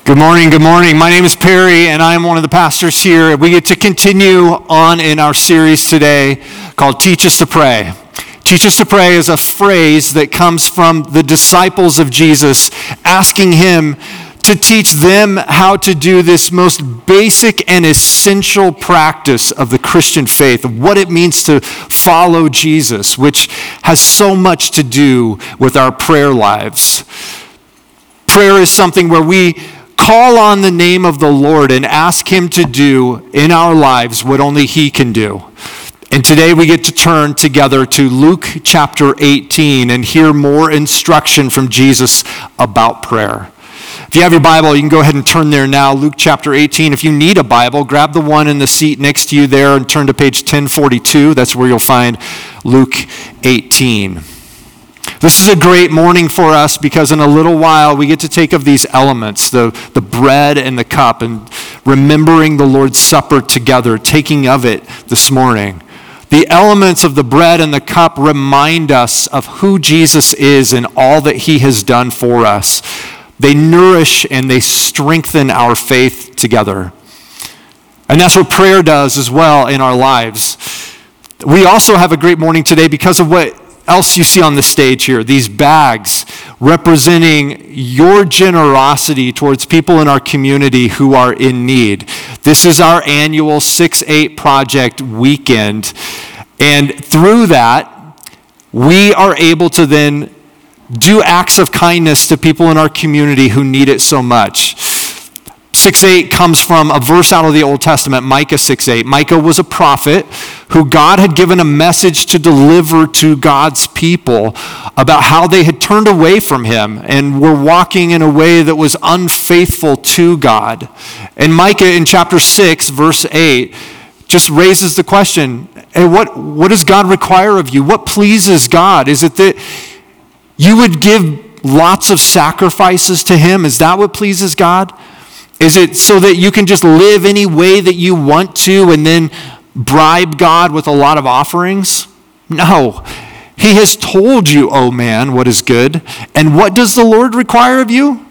Good morning, good morning. My name is Perry, and I am one of the pastors here. We get to continue on in our series today called Teach Us to Pray. Teach Us to Pray is a phrase that comes from the disciples of Jesus, asking him to teach them how to do this most basic and essential practice of the Christian faith, of what it means to follow Jesus, which has so much to do with our prayer lives. Prayer is something where we call on the name of the Lord and ask him to do in our lives what only he can do. And today we get to turn together to Luke chapter 18 and hear more instruction from Jesus about prayer. If you have your Bible, you can go ahead and turn there now, Luke chapter 18. If you need a Bible, grab the one in the seat next to you there and turn to page 1042. That's where you'll find Luke 18. This is a great morning for us because in a little while we get to take of these elements, the bread and the cup, and remembering the Lord's Supper together, taking of it this morning. The elements of the bread and the cup remind us of who Jesus is and all that he has done for us. They nourish and they strengthen our faith together. And that's what prayer does as well in our lives. We also have a great morning today because of what else you see on the stage here, these bags representing your generosity towards people in our community who are in need. This is our annual 6-8 Project weekend, and through that, we are able to then do acts of kindness to people in our community who need it so much. 6:8 comes from a verse out of the Old Testament, Micah 6:8. Micah was a prophet who God had given a message to deliver to God's people about how they had turned away from him and were walking in a way that was unfaithful to God. And Micah in chapter 6, verse 8, just raises the question, hey, what does God require of you? What pleases God? Is it that you would give lots of sacrifices to him? Is that what pleases God? Is it so that you can just live any way that you want to and then bribe God with a lot of offerings? No. He has told you, oh man, what is good. And what does the Lord require of you?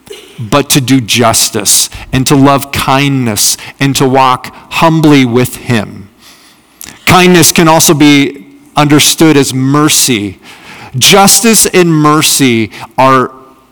But to do justice and to love kindness and to walk humbly with him. Kindness can also be understood as mercy. Justice and mercy are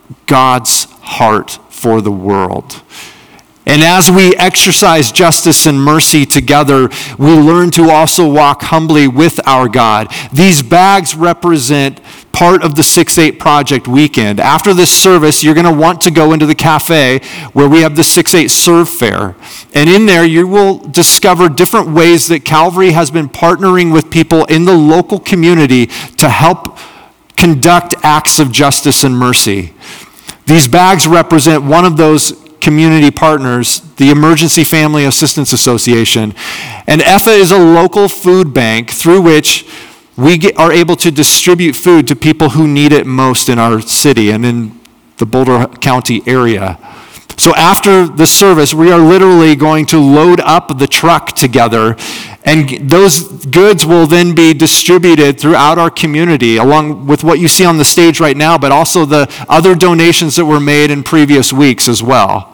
God's heart for the world. And as we exercise justice and mercy together, we learn to also walk humbly with our God. These bags represent part of the 6-8 Project weekend. After this service, you're going to want to go into the cafe where we have the 6-8 Serve Fair. And in there, you will discover different ways that Calvary has been partnering with people in the local community to help conduct acts of justice and mercy. These bags represent one of those community partners, the Emergency Family Assistance Association. And EFA is a local food bank through which we are able to distribute food to people who need it most in our city and in the Boulder County area. So after the service, we are literally going to load up the truck together, and those goods will then be distributed throughout our community, along with what you see on the stage right now, but also the other donations that were made in previous weeks as well.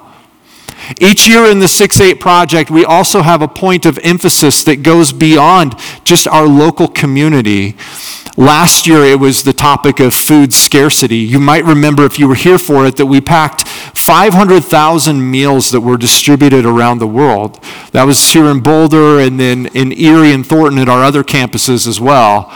Each year in the 6-8 Project, we also have a point of emphasis that goes beyond just our local community. Last year, it was the topic of food scarcity. You might remember, if you were here for it, that we packed 500,000 meals that were distributed around the world. That was here in Boulder and then in Erie and Thornton at our other campuses as well.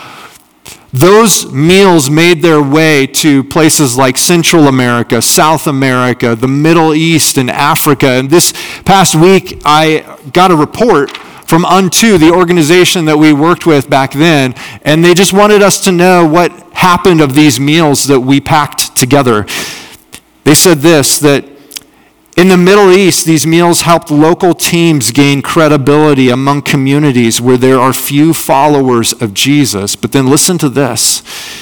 Those meals made their way to places like Central America, South America, the Middle East, and Africa. And this past week, I got a report from Unto, the organization that we worked with back then, and they just wanted us to know what happened of these meals that we packed together. They said this, that in the Middle East, these meals helped local teams gain credibility among communities where there are few followers of Jesus. But then listen to this.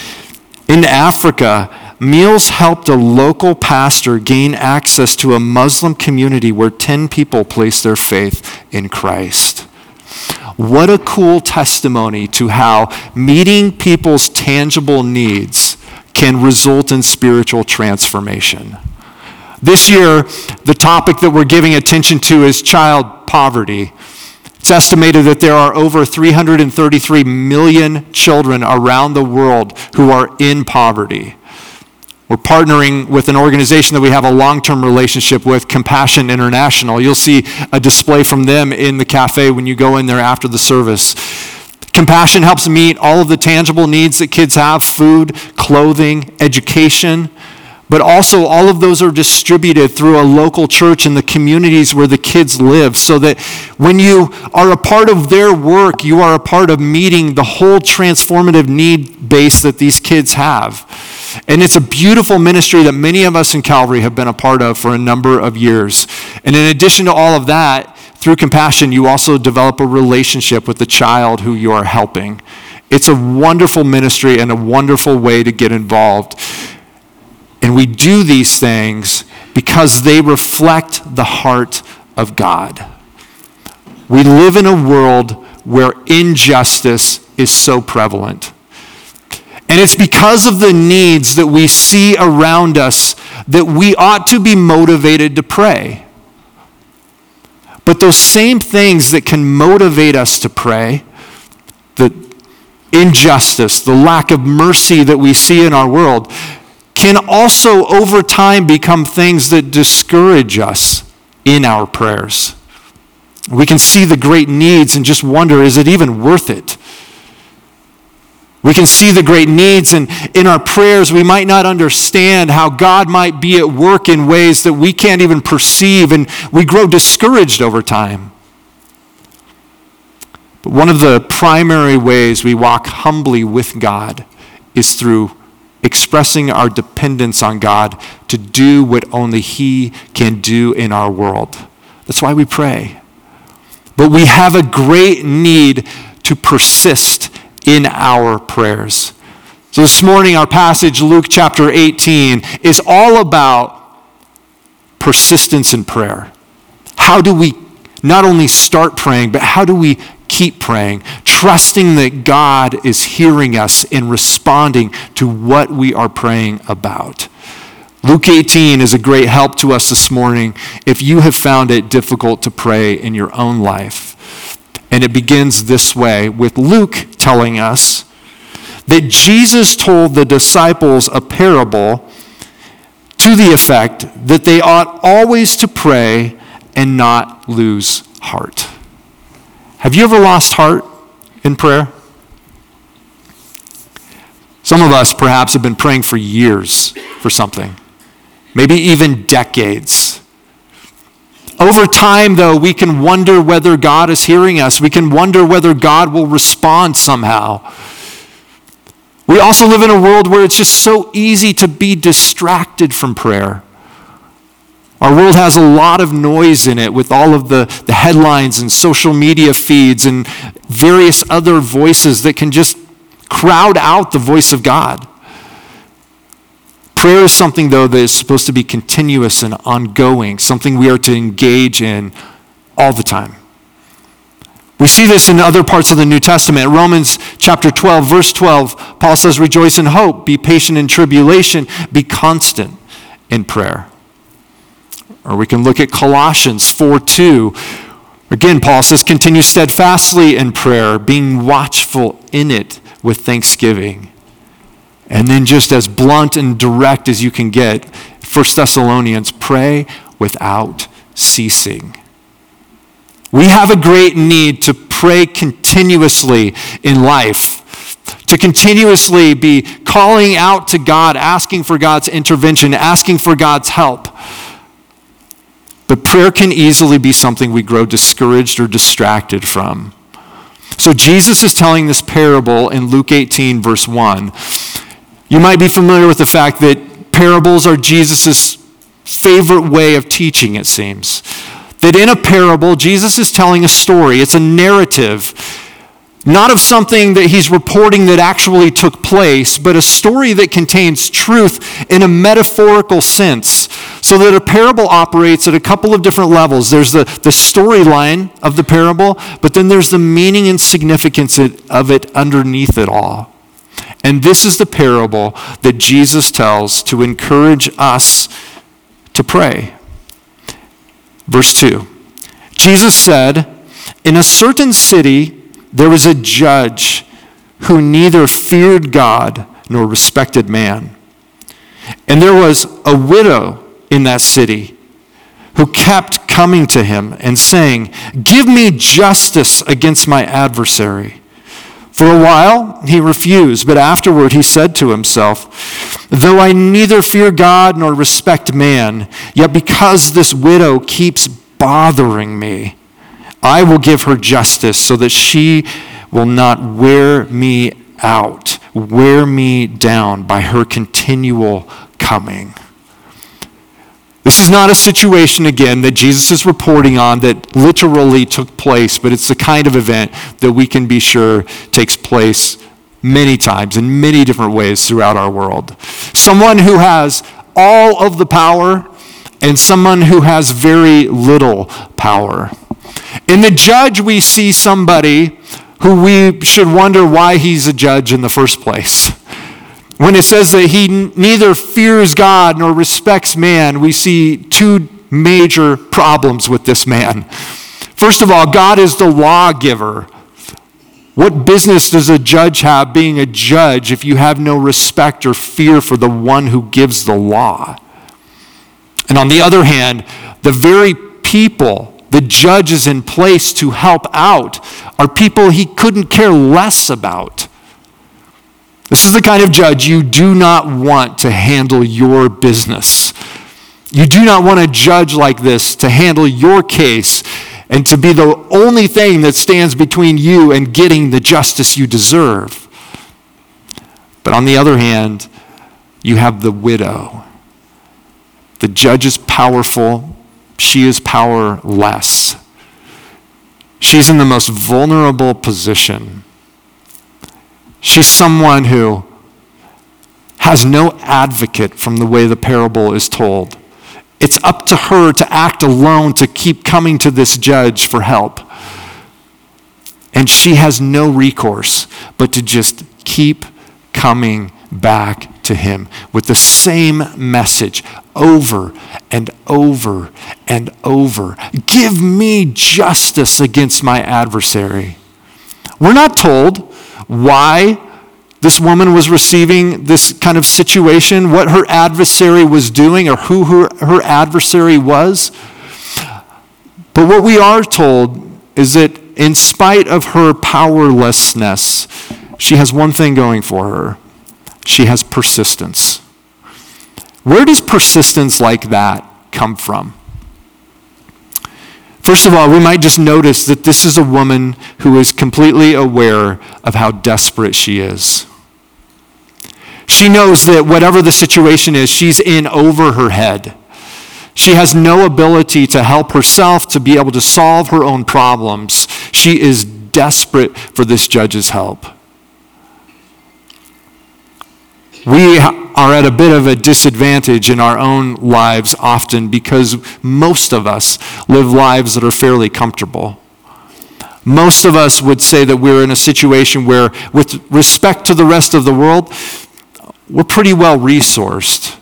In Africa, meals helped a local pastor gain access to a Muslim community where 10 people placed their faith in Christ. What a cool testimony to how meeting people's tangible needs can result in spiritual transformation. This year, the topic that we're giving attention to is child poverty. It's estimated that there are over 333 million children around the world who are in poverty. We're partnering with an organization that we have a long-term relationship with, Compassion International. You'll see a display from them in the cafe when you go in there after the service. Compassion helps meet all of the tangible needs that kids have: food, clothing, education. But also all of those are distributed through a local church in the communities where the kids live, so that when you are a part of their work, you are a part of meeting the whole transformative need base that these kids have. And it's a beautiful ministry that many of us in Calvary have been a part of for a number of years. And in addition to all of that, through Compassion, you also develop a relationship with the child who you are helping. It's a wonderful ministry and a wonderful way to get involved. And we do these things because they reflect the heart of God. We live in a world where injustice is so prevalent. And it's because of the needs that we see around us that we ought to be motivated to pray. But those same things that can motivate us to pray, the injustice, the lack of mercy that we see in our world, can also over time become things that discourage us in our prayers. We can see the great needs and just wonder, is it even worth it? We can see the great needs, and in our prayers we might not understand how God might be at work in ways that we can't even perceive, and we grow discouraged over time. But one of the primary ways we walk humbly with God is through expressing our dependence on God to do what only He can do in our world. That's why we pray. But we have a great need to persist in our prayers. So this morning, our passage, Luke chapter 18, is all about persistence in prayer. How do we not only start praying, but how do we keep praying, trusting that God is hearing us and responding to what we are praying about? Luke 18 is a great help to us this morning if you have found it difficult to pray in your own life. And it begins this way, with Luke telling us that Jesus told the disciples a parable to the effect that they ought always to pray and not lose heart. Have you ever lost heart in prayer? Some of us perhaps have been praying for years for something, maybe even decades. Over time, though, we can wonder whether God is hearing us. We can wonder whether God will respond somehow. We also live in a world where it's just so easy to be distracted from prayer. Our world has a lot of noise in it with all of the headlines and social media feeds and various other voices that can just crowd out the voice of God. Prayer is something, though, that is supposed to be continuous and ongoing, something we are to engage in all the time. We see this in other parts of the New Testament. Romans chapter 12, verse 12, Paul says, "Rejoice in hope, be patient in tribulation, be constant in prayer." Or we can look at Colossians 4:2. Again, Paul says, "Continue steadfastly in prayer, being watchful in it with thanksgiving." And then just as blunt and direct as you can get, 1 Thessalonians, "Pray without ceasing." We have a great need to pray continuously in life, to continuously be calling out to God, asking for God's intervention, asking for God's help. But prayer can easily be something we grow discouraged or distracted from. So Jesus is telling this parable in Luke 18, verse 1. You might be familiar with the fact that parables are Jesus' favorite way of teaching, it seems. That in a parable, Jesus is telling a story. It's a narrative, not of something that he's reporting that actually took place, but a story that contains truth in a metaphorical sense. So that a parable operates at a couple of different levels. There's the storyline of the parable, but then there's the meaning and significance of it underneath it all. And this is the parable that Jesus tells to encourage us to pray. Verse 2, Jesus said, "In a certain city there was a judge who neither feared God nor respected man. And there was a widow in that city who kept coming to him and saying, 'Give me justice against my adversary.' For a while he refused, but afterward he said to himself, 'Though I neither fear God nor respect man, yet because this widow keeps bothering me, I will give her justice so that she will not wear me out, wear me down by her continual coming.'" This is not a situation, again, that Jesus is reporting on that literally took place, but it's the kind of event that we can be sure takes place many times in many different ways throughout our world. Someone who has all of the power and someone who has very little power. In the judge, we see somebody who we should wonder why he's a judge in the first place. When it says that he neither fears God nor respects man, we see two major problems with this man. First of all, God is the lawgiver. What business does a judge have being a judge if you have no respect or fear for the one who gives the law? And on the other hand, the very people the judge is in place to help out are people he couldn't care less about. This is the kind of judge you do not want to handle your business. You do not want a judge like this to handle your case and to be the only thing that stands between you and getting the justice you deserve. But on the other hand, you have the widow. The judge is powerful. She is powerless. She's in the most vulnerable position. She's someone who has no advocate from the way the parable is told. It's up to her to act alone, to keep coming to this judge for help. And she has no recourse but to just keep coming back to him with the same message over and over and over. "Give me justice against my adversary." We're not told why this woman was receiving this kind of situation, what her adversary was doing, or who her adversary was. But what we are told is that in spite of her powerlessness, she has one thing going for her. She has persistence. Where does persistence like that come from? First of all, we might just notice that this is a woman who is completely aware of how desperate she is. She knows that whatever the situation is, she's in over her head. She has no ability to help herself, to be able to solve her own problems. She is desperate for this judge's help. We are at a bit of a disadvantage in our own lives often because most of us live lives that are fairly comfortable. Most of us would say that we're in a situation where, with respect to the rest of the world, we're pretty well resourced.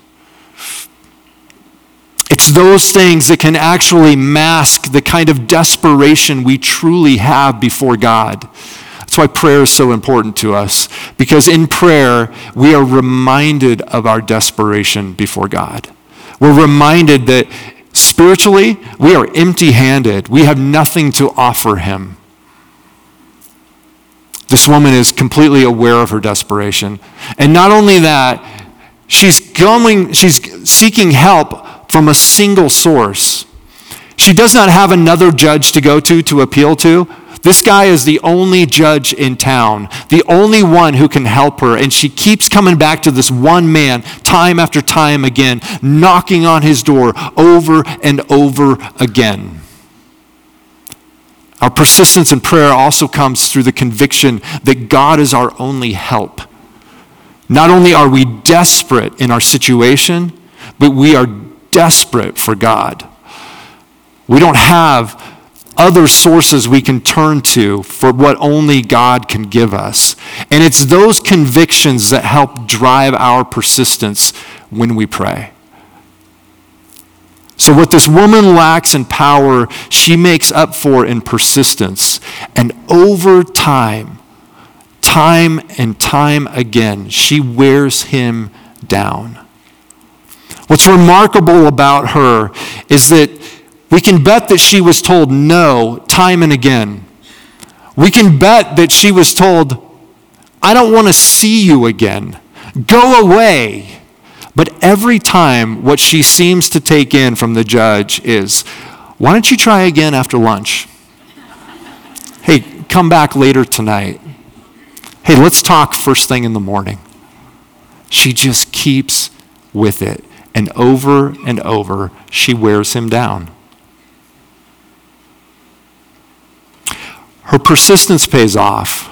It's those things that can actually mask the kind of desperation we truly have before God. That's why prayer is so important to us, because in prayer, we are reminded of our desperation before God. We're reminded that spiritually, we are empty-handed. We have nothing to offer him. This woman is completely aware of her desperation. And not only that, she's seeking help from a single source. She does not have another judge to go to appeal to. This guy is the only judge in town, the only one who can help her, and she keeps coming back to this one man time after time again, knocking on his door over and over again. Our persistence in prayer also comes through the conviction that God is our only help. Not only are we desperate in our situation, but we are desperate for God. We don't have other sources we can turn to for what only God can give us. And it's those convictions that help drive our persistence when we pray. So what this woman lacks in power, she makes up for in persistence. And over time and time again, she wears him down. What's remarkable about her is that we can bet that she was told no time and again. We can bet that she was told, I don't want to see you again. Go away. But every time what she seems to take in from the judge is, why don't you try again after lunch? Hey, come back later tonight. Hey, let's talk first thing in the morning. She just keeps with it. And over, she wears him down. Her persistence pays off.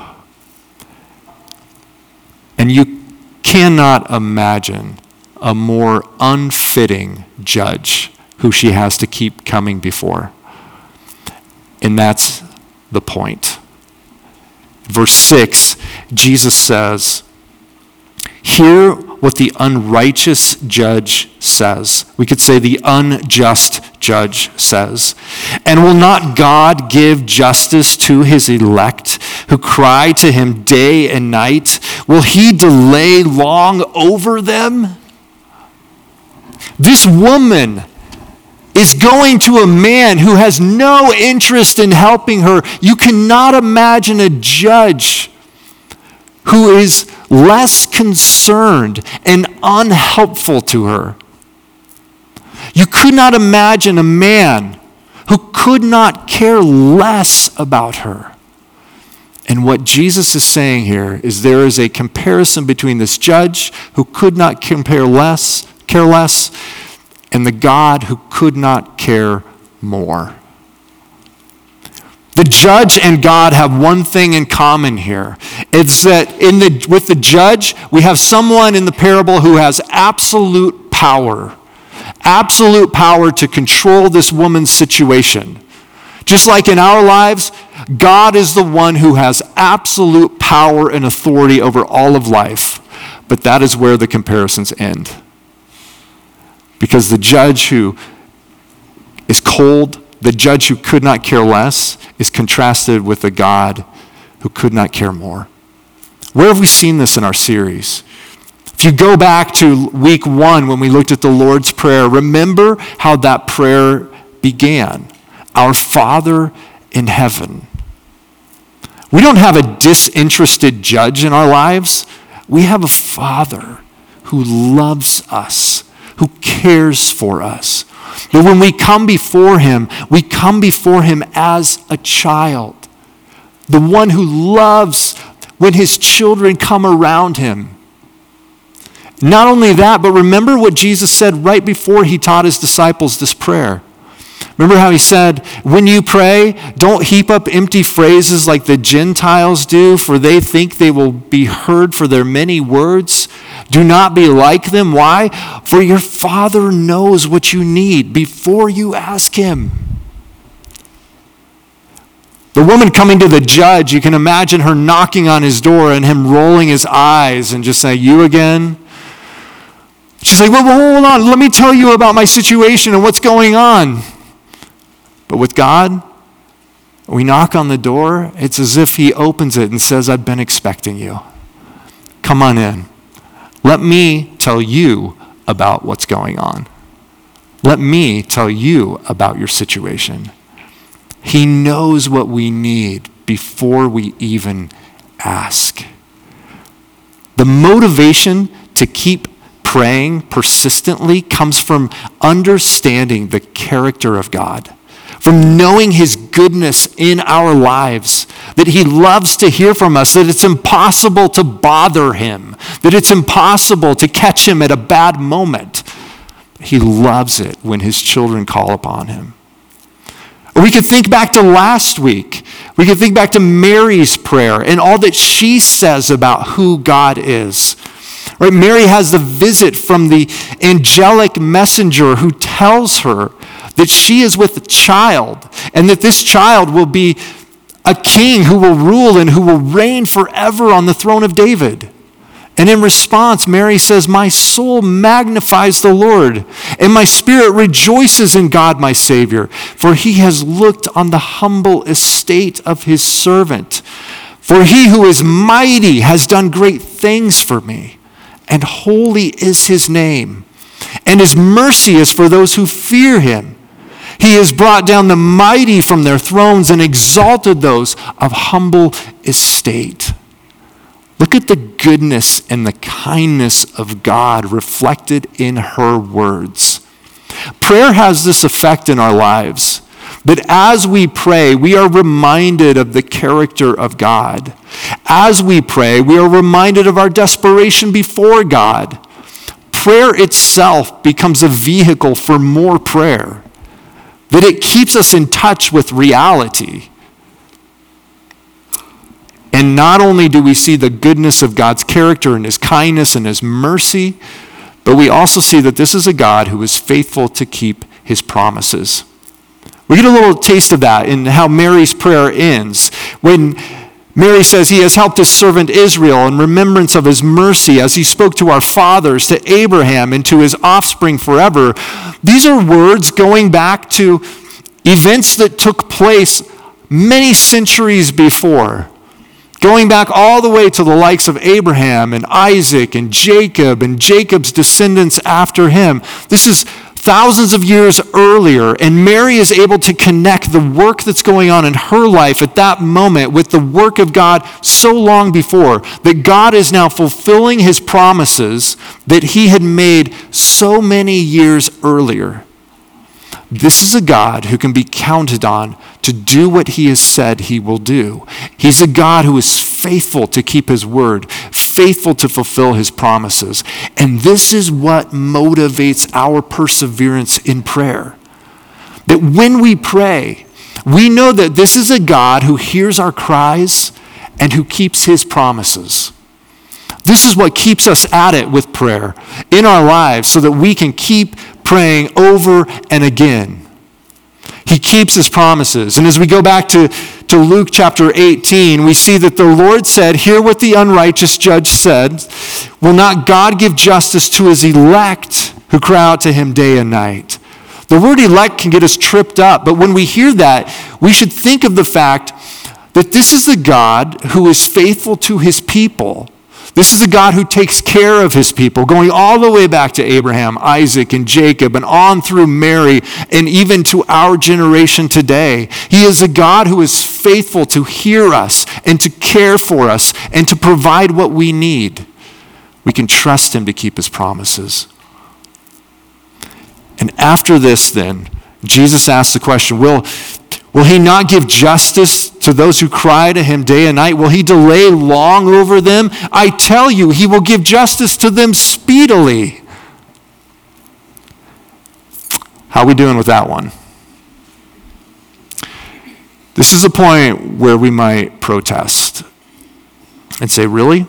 And you cannot imagine a more unfitting judge who she has to keep coming before. And that's the point. Verse 6, Jesus says, hear what the unrighteous judge says. We could say the unjust judge says. And will not God give justice to his elect who cry to him day and night? Will he delay long over them? This woman is going to a man who has no interest in helping her. You cannot imagine a judge who is less concerned and unhelpful to her. You could not imagine a man who could not care less about her. And what Jesus is saying here is there is a comparison between this judge who could not care less, and the God who could not care more. The judge and God have one thing in common here. It's that with the judge, we have someone in the parable who has absolute power to control this woman's situation. Just like in our lives, God is the one who has absolute power and authority over all of life. But that is where the comparisons end. Because the judge who is cold, the judge who could not care less, is contrasted with the God who could not care more. Where have we seen this in our series? If you go back to week 1 when we looked at the Lord's Prayer, remember how that prayer began. Our Father in heaven. We don't have a disinterested judge in our lives. We have a Father who loves us, who cares for us. But when we come before him as a child. The one who loves when his children come around him. Not only that, but remember what Jesus said right before he taught his disciples this prayer. Remember how he said, when you pray, don't heap up empty phrases like the Gentiles do, for they think they will be heard for their many words. Do not be like them. Why? For your Father knows what you need before you ask him. The woman coming to the judge, you can imagine her knocking on his door and him rolling his eyes and just saying, you again? She's like, well, hold on. Let me tell you about my situation and what's going on. But with God, we knock on the door, it's as if he opens it and says, I've been expecting you. Come on in. Let me tell you about what's going on. Let me tell you about your situation. He knows what we need before we even ask. The motivation to keep praying persistently comes from understanding the character of God. From knowing his goodness in our lives, that he loves to hear from us, that it's impossible to bother him, that it's impossible to catch him at a bad moment. He loves it when his children call upon him. Or we could think back to last week. We could think back to Mary's prayer and all that she says about who God is. Right? Mary has the visit from the angelic messenger who tells her that she is with a child, and that this child will be a king who will rule and who will reign forever on the throne of David. And in response, Mary says, "My soul magnifies the Lord, and my spirit rejoices in God my Savior, for he has looked on the humble estate of his servant. For he who is mighty has done great things for me, and holy is his name. And his mercy is for those who fear him. He has brought down the mighty from their thrones and exalted those of humble estate." Look at the goodness and the kindness of God reflected in her words. Prayer has this effect in our lives, that as we pray, we are reminded of the character of God. As we pray, we are reminded of our desperation before God. Prayer itself becomes a vehicle for more prayer, that it keeps us in touch with reality. And not only do we see the goodness of God's character and his kindness and his mercy, but we also see that this is a God who is faithful to keep his promises. We get a little taste of that in how Mary's prayer ends. When Mary says he has helped his servant Israel in remembrance of his mercy as he spoke to our fathers, to Abraham, and to his offspring forever. These are words going back to events that took place many centuries before. Going back all the way to the likes of Abraham and Isaac and Jacob's descendants after him. This is thousands of years earlier, and Mary is able to connect the work that's going on in her life at that moment with the work of God so long before, that God is now fulfilling his promises that he had made so many years earlier. This is a God who can be counted on to do what he has said he will do. He's a God who is faithful to keep his word, faithful to fulfill his promises. And this is what motivates our perseverance in prayer. That when we pray, we know that this is a God who hears our cries and who keeps his promises. This is what keeps us at it with prayer in our lives, so that we can keep praying over and again. He keeps his promises. And as we go back to Luke chapter 18, we see that the Lord said, "Hear what the unrighteous judge said. Will not God give justice to his elect who cry out to him day and night?" The word elect can get us tripped up, but when we hear that, we should think of the fact that this is the God who is faithful to his people. This is a God who takes care of his people, going all the way back to Abraham, Isaac, and Jacob, and on through Mary, and even to our generation today. He is a God who is faithful to hear us, and to care for us, and to provide what we need. We can trust him to keep his promises. And after this, then, Jesus asks the question, Will he not give justice to those who cry to him day and night? Will he delay long over them? I tell you, he will give justice to them speedily. How are we doing with that one? This is a point where we might protest and say, really?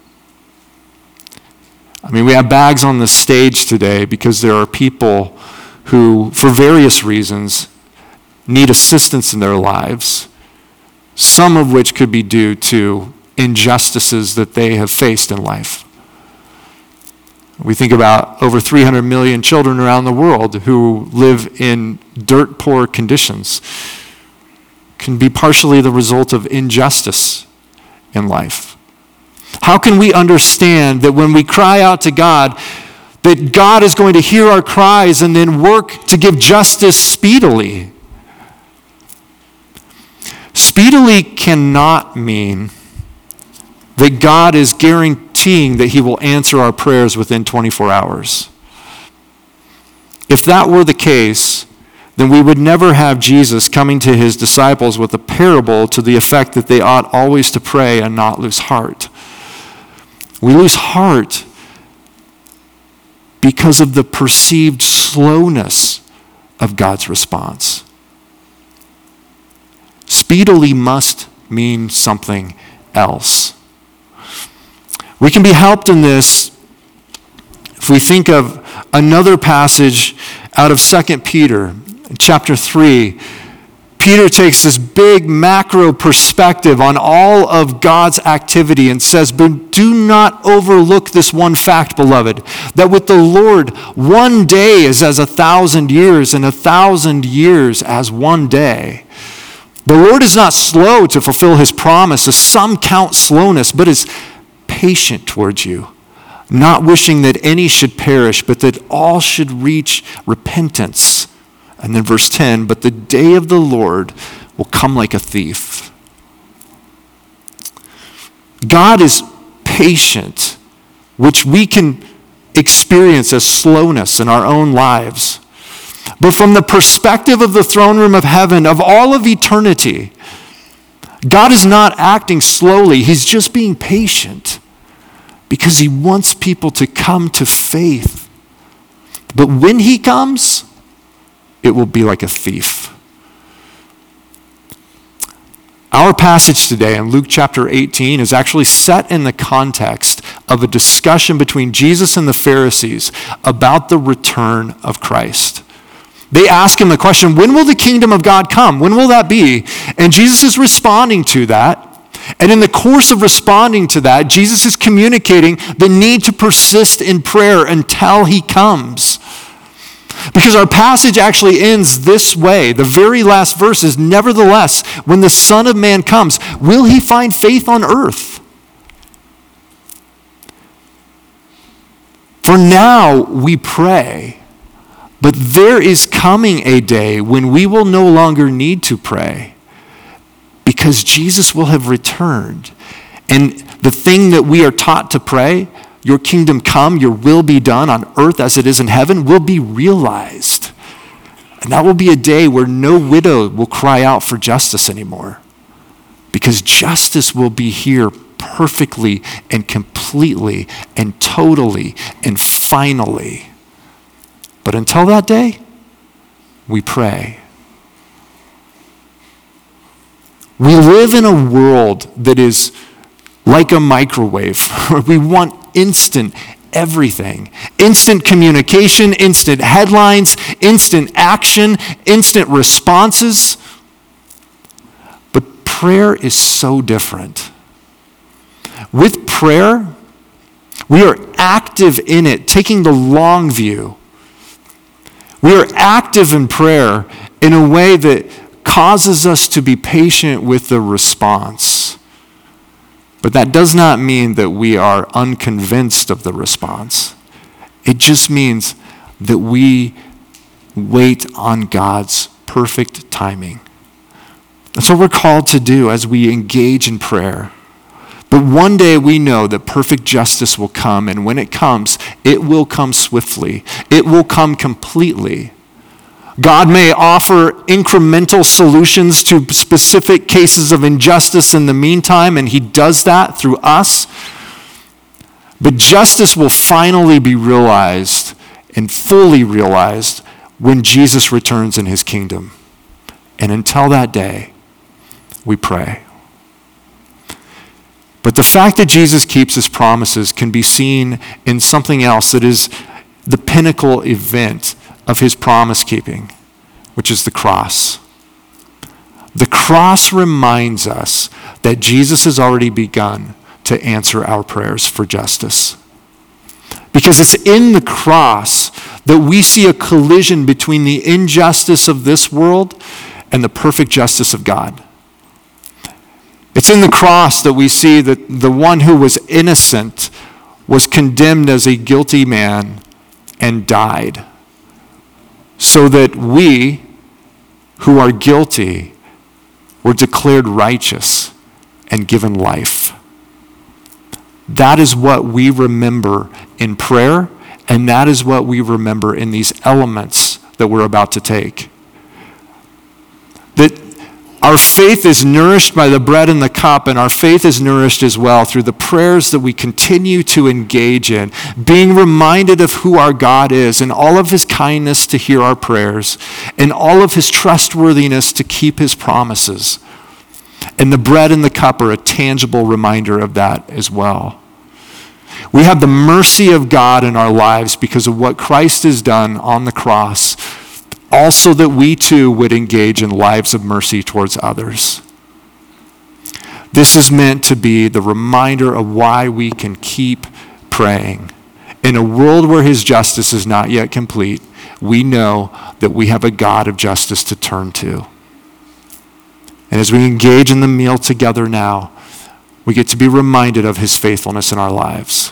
I mean, we have bags on the stage today because there are people who, for various reasons, need assistance in their lives, some of which could be due to injustices that they have faced in life. We think about over 300 million children around the world who live in dirt-poor conditions. Can be partially the result of injustice in life. How can we understand that when we cry out to God, that God is going to hear our cries and then work to give justice speedily? Speedily cannot mean that God is guaranteeing that he will answer our prayers within 24 hours. If that were the case, then we would never have Jesus coming to his disciples with a parable to the effect that they ought always to pray and not lose heart. We lose heart because of the perceived slowness of God's response. Speedily must mean something else. We can be helped in this if we think of another passage out of 2 Peter, chapter 3. Peter takes this big macro perspective on all of God's activity and says, but do not overlook this one fact, beloved, that with the Lord, one day is as 1,000 years, and 1,000 years as one day. The Lord is not slow to fulfill his promise, as some count slowness, but is patient towards you, not wishing that any should perish, but that all should reach repentance. And then verse 10, but the day of the Lord will come like a thief. God is patient, which we can experience as slowness in our own lives. But from the perspective of the throne room of heaven, of all of eternity, God is not acting slowly. He's just being patient because he wants people to come to faith. But when he comes, it will be like a thief. Our passage today in Luke chapter 18 is actually set in the context of a discussion between Jesus and the Pharisees about the return of Christ. They ask him the question, when will the kingdom of God come? When will that be? And Jesus is responding to that. And in the course of responding to that, Jesus is communicating the need to persist in prayer until he comes. Because our passage actually ends this way. The very last verse is, nevertheless, when the Son of Man comes, will he find faith on earth? For now we pray, but there is coming a day when we will no longer need to pray because Jesus will have returned. And the thing that we are taught to pray, your kingdom come, your will be done on earth as it is in heaven, will be realized. And that will be a day where no widow will cry out for justice anymore because justice will be here perfectly and completely and totally and finally. But until that day, we pray. We live in a world that is like a microwave. We want instant everything. Instant communication, instant headlines, instant action, instant responses. But prayer is so different. With prayer, we are active in it, taking the long view. We are active in prayer in a way that causes us to be patient with the response. But that does not mean that we are unconvinced of the response. It just means that we wait on God's perfect timing. That's what we're called to do as we engage in prayer. But one day we know that perfect justice will come, and when it comes, it will come swiftly. It will come completely. God may offer incremental solutions to specific cases of injustice in the meantime, and he does that through us. But justice will finally be realized and fully realized when Jesus returns in his kingdom. And until that day, we pray. But the fact that Jesus keeps his promises can be seen in something else that is the pinnacle event of his promise keeping, which is the cross. The cross reminds us that Jesus has already begun to answer our prayers for justice. Because it's in the cross that we see a collision between the injustice of this world and the perfect justice of God. It's in the cross that we see that the one who was innocent was condemned as a guilty man and died, so that we who are guilty were declared righteous and given life. That is what we remember in prayer, and that is what we remember in these elements that we're about to take. That our faith is nourished by the bread and the cup, and our faith is nourished as well through the prayers that we continue to engage in, being reminded of who our God is and all of his kindness to hear our prayers and all of his trustworthiness to keep his promises. And the bread and the cup are a tangible reminder of that as well. We have the mercy of God in our lives because of what Christ has done on the cross. also that we too would engage in lives of mercy towards others. This is meant to be the reminder of why we can keep praying. In a world where his justice is not yet complete, we know that we have a God of justice to turn to. And as we engage in the meal together now, we get to be reminded of his faithfulness in our lives.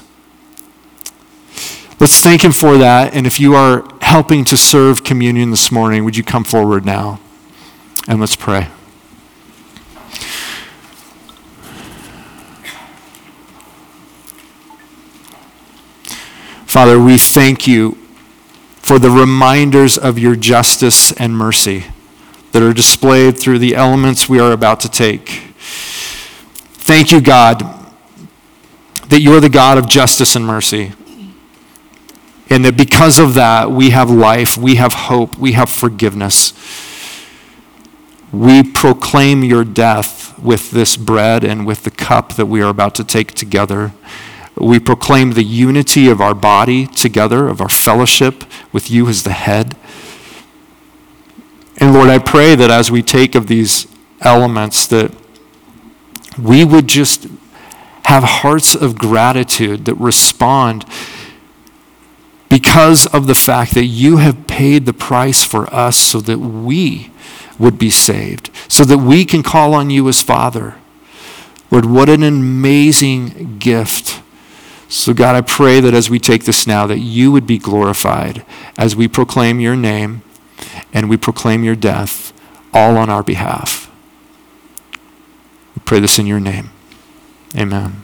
Let's thank him for that. And if you are helping to serve communion this morning, would you come forward now? And let's pray. Father, we thank you for the reminders of your justice and mercy that are displayed through the elements we are about to take. Thank you, God, that you are the God of justice and mercy. And that because of that, we have life, we have hope, we have forgiveness. We proclaim your death with this bread and with the cup that we are about to take together. We proclaim the unity of our body together, of our fellowship with you as the head. And Lord, I pray that as we take of these elements, that we would just have hearts of gratitude that respond because of the fact that you have paid the price for us so that we would be saved, so that we can call on you as Father. Lord, what an amazing gift. So God, I pray that as we take this now, that you would be glorified as we proclaim your name and we proclaim your death, all on our behalf. We pray this in your name. Amen.